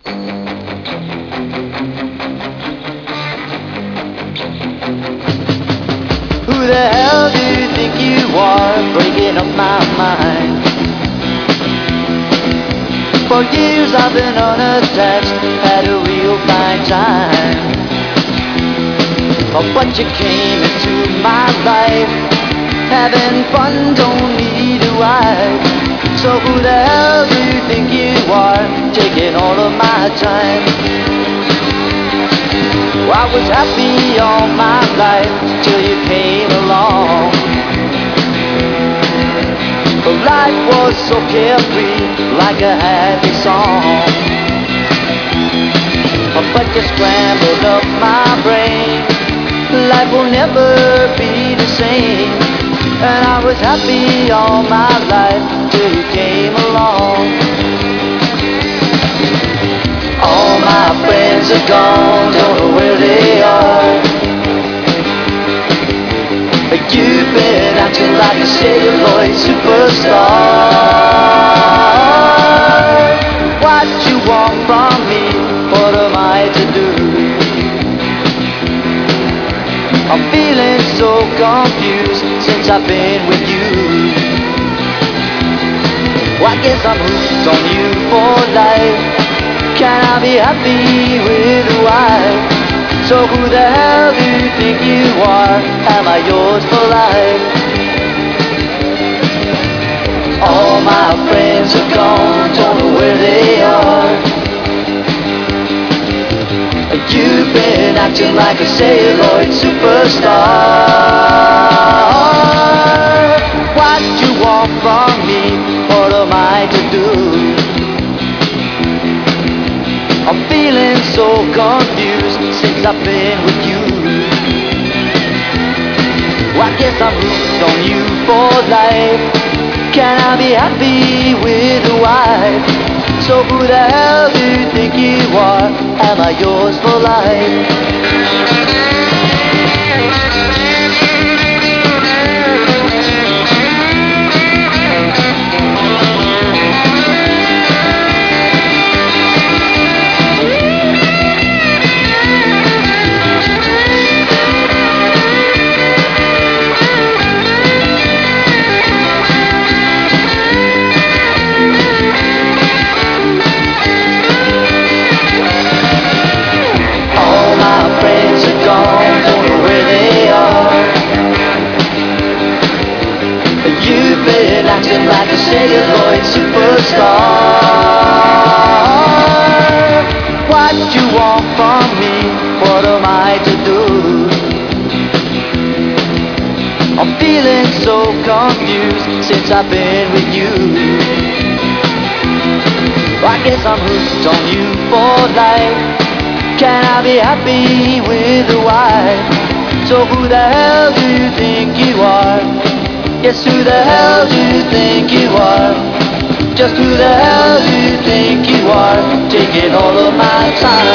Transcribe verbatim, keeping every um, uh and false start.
Who the hell do you think you are, breaking up my mind? For years I've been unattached, had a real fine time. Oh, but you came into my life, having fun, don't need a wife. So who the hell do you think you are, taking all of my time? I was happy all my life till you came along. Life was so carefree, like a happy song. But you scrambled up my brain. Life will never be the same. And I was happy all my life till you came along. All my friends are gone, don't know where they are. You've been acting like a celluloid superstar. What you want from me? What am I to do? I'm feeling so confused since I've been with you. Well, I guess I'm hooked on you for life. Can I be happy with a wife? So who the hell do you think you are? Am I yours for life? All my friends are gone, don't know where they are. You've been acting like a celluloid superstar. What you want from me? What am I to do? I'm feeling so confused since I've been with you. Well, I guess I'm hooked on you for life. Can I be happy with a wife? So who the hell do you think you are? Am I yours for life? Acting like a celluloid superstar. What you want from me? What am I to do? I'm feeling so confused since I've been with you. I guess I'm hooked on you for life. Can I be happy with a wife? So who the hell do you think you are? Yes, who the hell do you think you are? Just who the hell do you think you are? Taking all of my time.